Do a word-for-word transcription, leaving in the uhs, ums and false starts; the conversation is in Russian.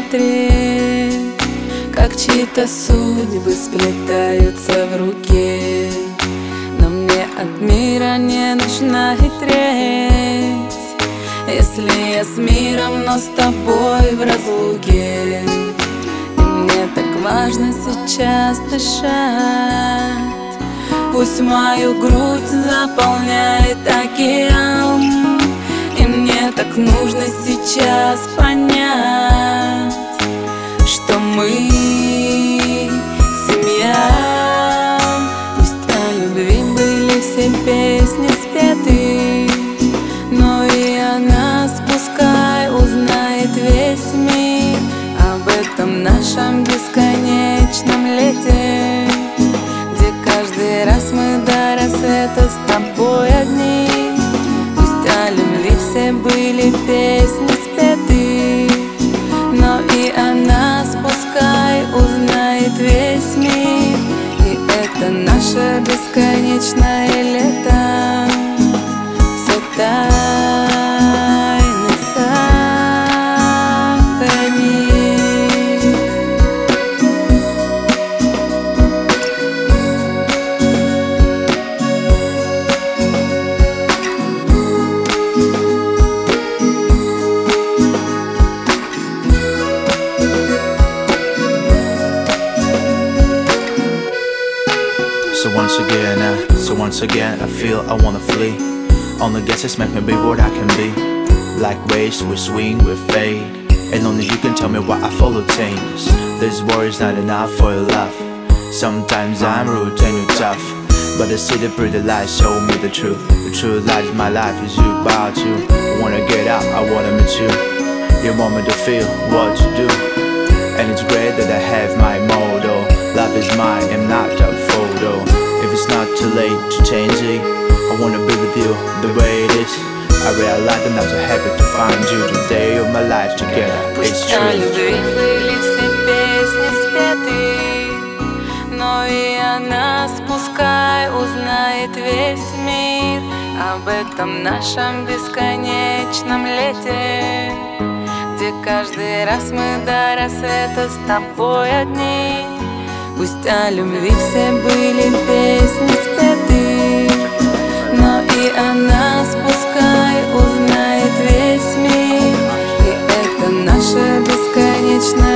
смотреть, как чьи-то судьбы сплетаются в руке. Но мне от мира не нужна хитреть, если я с миром, но с тобой в разлуке. И мне так важно сейчас дышать, пусть мою грудь заполняет океан. И мне так нужно сейчас понять, что мы семья. Пусть о любви были все песни спеты, но и о нас пускай узнает весь мир. Об этом нашем бесконечном лете, где каждый раз мы до рассвета с тобой одни. Пусть о любви все были песни спеты, но и о нас пускай узнает весь мир. И это наше бесконечное лето, все тайны сохрани. So once again, uh, so once again I feel I wanna flee. Only guesses make me be what I can be. Like waves we swing, we fade, and only you can tell me why I follow changes. This war is not enough for your love. Sometimes I'm rude and you're tough, but I see the pretty lights show me the truth. The true light of my life is you, about you. I wanna get out, I wanna meet you. You want me to feel what you do, and it's great that I have my motto. Love is mine, I'm not a photo. If it's not too late to change it, I wanna be with you the way it is. I realize that I'm so happy to find you today of my life together. It's Пусть о любви true. были все песни спеты, но и о нас пускай узнает весь мир. Об этом нашем бесконечном лете, где каждый раз мы до рассвета с тобой одни. Пусть о любви все были песни спеты, но и о нас пускай узнает весь мир. И это наше бесконечное